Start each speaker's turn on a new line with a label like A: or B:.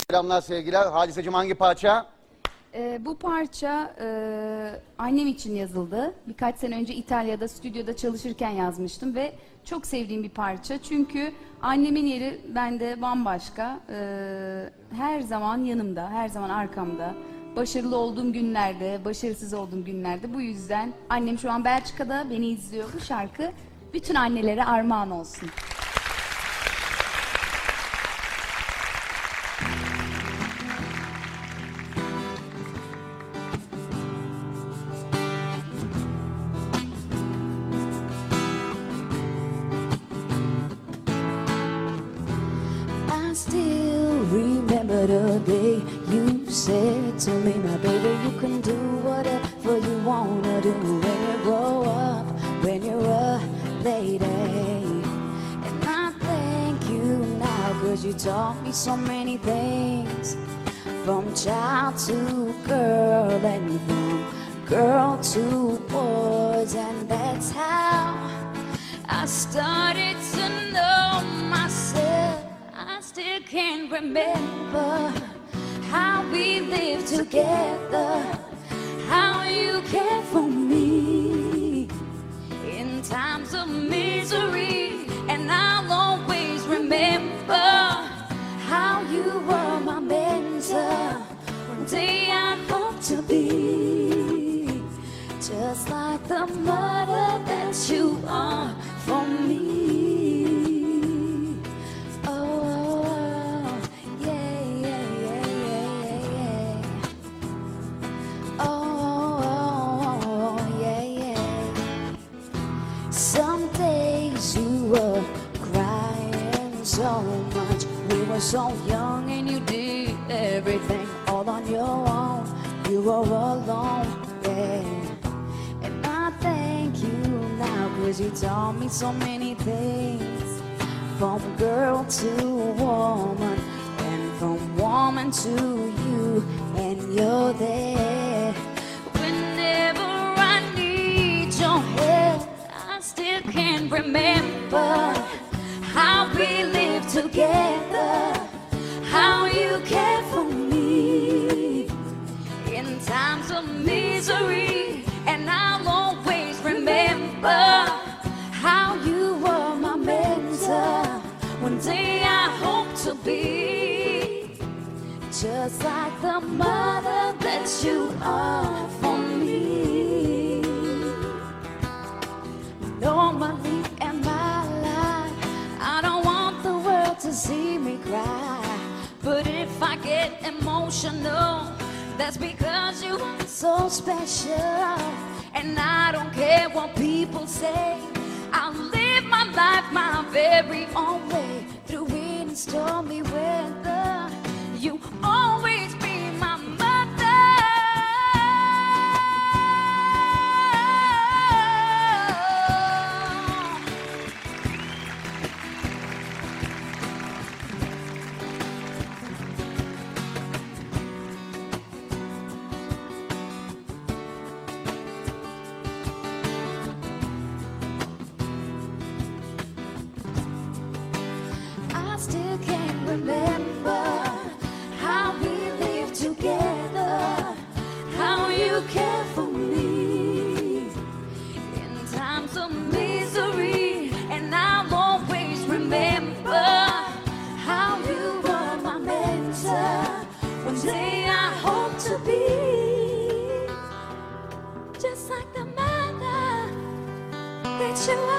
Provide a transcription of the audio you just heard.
A: Selamlar, sevgiler. Hadiseciğim, hangi parça?
B: Bu parça annem için yazıldı. Birkaç sene önce İtalya'da stüdyoda çalışırken yazmıştım ve çok sevdiğim bir parça. Çünkü annemin yeri bende bambaşka. Her zaman yanımda, her zaman arkamda. Başarılı olduğum günlerde, başarısız olduğum günlerde. Bu yüzden annem şu an Belçika'da beni izliyor. Bu şarkı bütün annelere armağan olsun.
C: I still remember the day you said to me, my baby, you can do whatever you wanna do when you grow up, when you're a lady. And I thank you now, 'cause you taught me so many things, from child to girl and from girl to boys. And that's how I started to know myself. I still can't remember how we lived together, how you cared for me in times of misery. And I'll always remember how you were my mentor. One day I hope to be just like the mother that you are for me. Some days you were crying so much. We were so young and you did everything all on your own. You were alone, yeah. And I thank you now, 'cause you taught me so many things, from girl to woman, and from woman to you. And you're there whenever I need your help. I still can't remember how we lived together, how you cared for me in times of misery. And I'll always remember how you were my mentor. One day I hope to be just like the mother that you are for me. Normally in my life, I don't want the world to see me cry, but if I get emotional, that's because you are so special. And I don't care what people say, I'll live my life my very own way, through wind and stormy weather. You always be my mother. I still can't remember how we lived together, how you cared for me in times of misery. And I'll always remember how you were my mentor. One day I hope to be just like the mother that you are.